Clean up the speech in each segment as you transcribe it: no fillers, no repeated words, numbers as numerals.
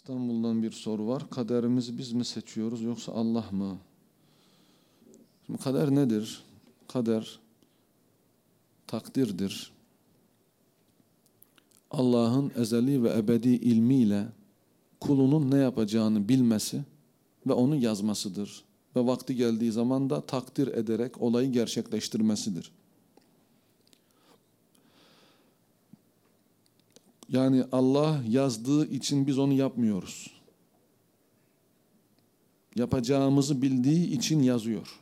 İstanbul'dan bir soru var. Kaderimizi biz mi seçiyoruz yoksa Allah mı? Şimdi kader nedir? Kader takdirdir. Allah'ın ezeli ve ebedi ilmiyle kulunun ne yapacağını bilmesi ve onu yazmasıdır. Ve vakti geldiği zaman da takdir ederek olayı gerçekleştirmesidir. Yani Allah yazdığı için biz onu yapmıyoruz. Yapacağımızı bildiği için yazıyor.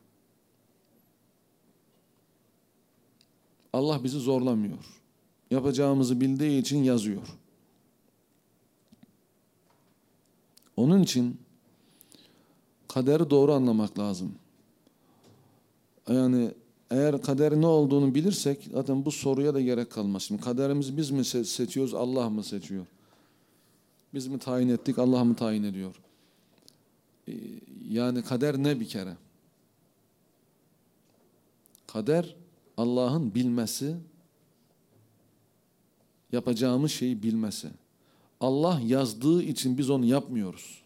Allah bizi zorlamıyor. Yapacağımızı bildiği için yazıyor. Onun için kaderi doğru anlamak lazım. Yani eğer kaderin ne olduğunu bilirsek zaten bu soruya da gerek kalmaz. Şimdi kaderimizi biz mi seçiyoruz, Allah mı seçiyor? Biz mi tayin ettik, Allah mı tayin ediyor? Yani kader ne bir kere? Kader Allah'ın bilmesi, yapacağımız şeyi bilmesi. Allah yazdığı için biz onu yapmıyoruz.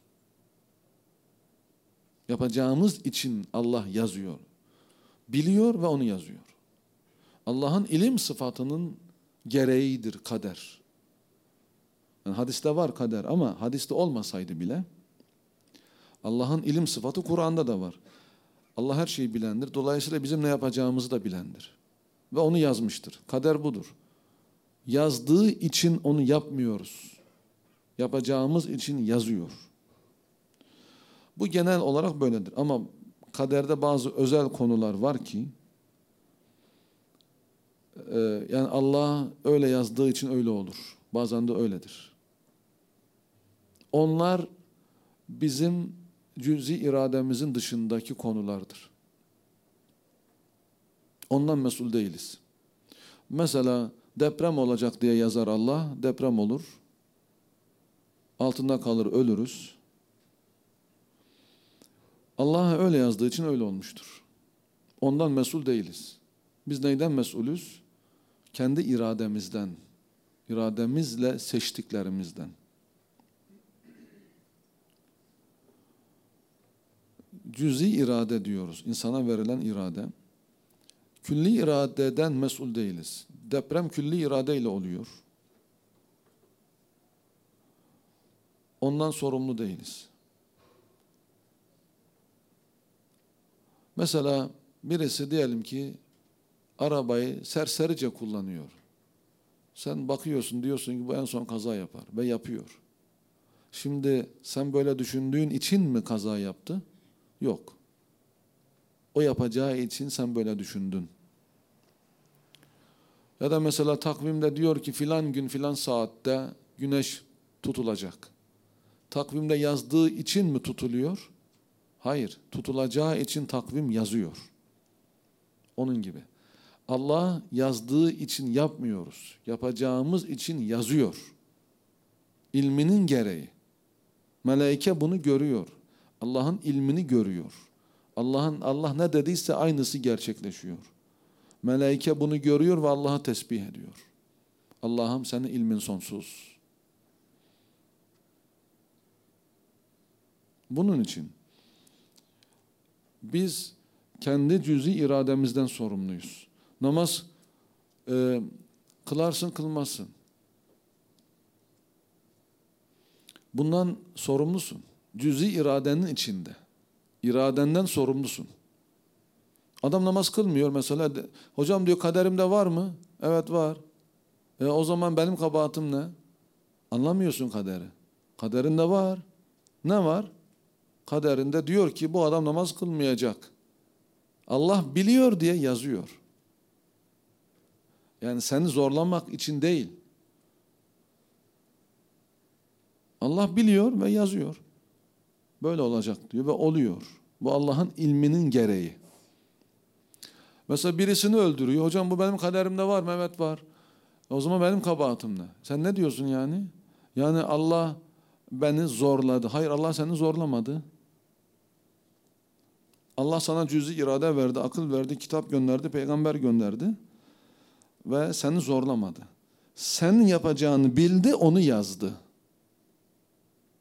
Yapacağımız için Allah yazıyor. Biliyor ve onu yazıyor. Allah'ın ilim sıfatının gereğidir kader. Yani hadiste var kader ama hadiste olmasaydı bile Allah'ın ilim sıfatı Kur'an'da da var. Allah her şeyi bilendir. Dolayısıyla bizim ne yapacağımızı da bilendir. Ve onu yazmıştır. Kader budur. Yazdığı için onu yapmıyoruz. Yapacağımız için yazıyor. Bu genel olarak böyledir. Ama kaderde bazı özel konular var ki yani Allah öyle yazdığı için öyle olur. Bazen de öyledir. Onlar bizim cüz'i irademizin dışındaki konulardır. Ondan mesul değiliz. Mesela deprem olacak diye yazar Allah, deprem olur. Altında kalır, ölürüz. Allah öyle yazdığı için öyle olmuştur. Ondan mesul değiliz. Biz neyden mesulüz? Kendi irademizden, irademizle seçtiklerimizden. Cüz'i irade diyoruz, insana verilen irade. Külli iradeden mesul değiliz. Deprem külli iradeyle oluyor. Ondan sorumlu değiliz. Mesela birisi diyelim ki arabayı serserice kullanıyor. Sen bakıyorsun diyorsun ki bu en son kaza yapar ve yapıyor. Şimdi sen böyle düşündüğün için mi kaza yaptı? Yok. O yapacağı için sen böyle düşündün. Ya da mesela takvimde diyor ki filan gün filan saatte güneş tutulacak. Takvimde yazdığı için mi tutuluyor? Hayır. Tutulacağı için takvim yazıyor. Onun gibi. Allah yazdığı için yapmıyoruz. Yapacağımız için yazıyor. İlminin gereği. Melaike bunu görüyor. Allah'ın ilmini görüyor. Allah ne dediyse aynısı gerçekleşiyor. Melaike bunu görüyor ve Allah'a tesbih ediyor. Allah'ım senin ilmin sonsuz. Bunun için biz kendi cüz'i irademizden sorumluyuz. Namaz kılarsın kılmazsın. Bundan sorumlusun. Cüz'i iradenin içinde. İradenden sorumlusun. Adam namaz kılmıyor mesela. Hocam diyor kaderimde var mı? Evet var. O zaman benim kabahatim ne? Anlamıyorsun kaderi. Kaderinde var. Ne var? Kaderinde diyor ki bu adam namaz kılmayacak. Allah biliyor diye yazıyor. Yani seni zorlamak için değil. Allah biliyor ve yazıyor. Böyle olacak diyor ve oluyor. Bu Allah'ın ilminin gereği. Mesela birisini öldürüyor. Hocam bu benim kaderimde var mı? Evet var. O zaman benim kabahatim ne? Sen ne diyorsun yani? Yani Allah beni zorladı. Hayır, Allah seni zorlamadı. Allah sana cüz'i irade verdi, akıl verdi, kitap gönderdi, peygamber gönderdi. Ve seni zorlamadı. Sen yapacağını bildi, onu yazdı.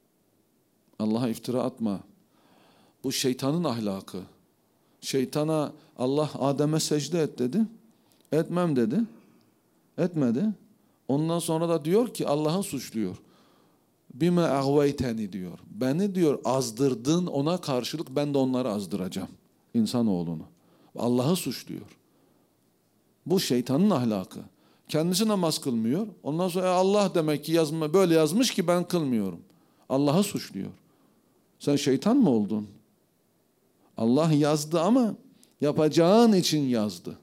Allah'a iftira atma. Bu şeytanın ahlakı. Şeytana Allah Adem'e secde et dedi. Etmem dedi. Etmedi. Ondan sonra da diyor ki Allah'ı suçluyor. Bime agveyteni diyor. Beni diyor azdırdın, ona karşılık ben de onları azdıracağım. İnsanoğlunu. Allah'ı suçluyor. Bu şeytanın ahlakı. Kendisi namaz kılmıyor. Ondan sonra Allah demek ki böyle yazmış ki ben kılmıyorum. Allah'ı suçluyor. Sen şeytan mı oldun? Allah yazdı ama yapacağın için yazdı.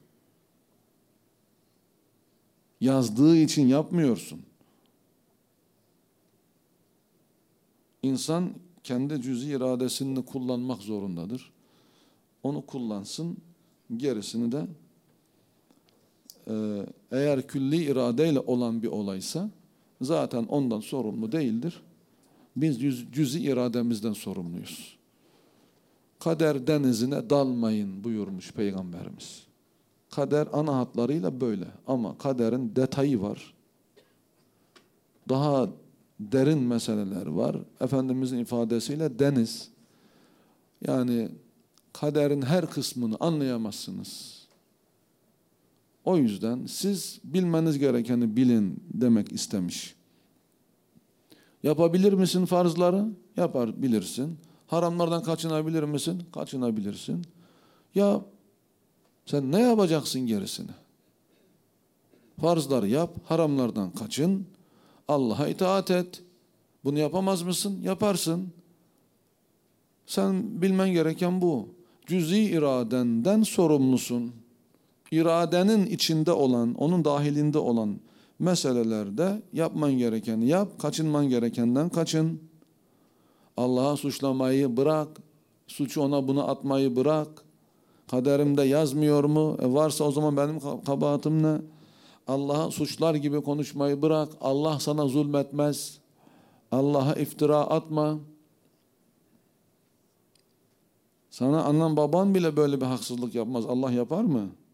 Yazdığı için yapmıyorsun. İnsan kendi cüz-i iradesini kullanmak zorundadır. Onu kullansın, gerisini de eğer külli iradeyle olan bir olaysa zaten ondan sorumlu değildir. Biz cüz-i irademizden sorumluyuz. Kader denizine dalmayın buyurmuş Peygamberimiz. Kader ana hatlarıyla böyle ama kaderin detayı var. Daha derin meseleler var. Efendimizin ifadesiyle deniz. Yani kaderin her kısmını anlayamazsınız. O yüzden siz bilmeniz gerekeni bilin demek istemiş. Yapabilir misin farzları? Yapabilirsin. Haramlardan kaçınabilir misin? Kaçınabilirsin. Ya sen ne yapacaksın gerisini? Farzları yap, haramlardan kaçın. Allah'a itaat et. Bunu yapamaz mısın? Yaparsın. Sen bilmen gereken bu. Cüz-i iradenden sorumlusun. İradenin içinde olan, onun dahilinde olan meselelerde yapman gerekeni yap, kaçınman gerekenden kaçın. Allah'a suçlamayı bırak, suçu ona buna atmayı bırak. Kaderimde yazmıyor mu? Varsa o zaman benim kabahatim ne? Allah'a suçlar gibi konuşmayı bırak. Allah sana zulmetmez. Allah'a iftira atma. Sana annen baban bile böyle bir haksızlık yapmaz. Allah yapar mı?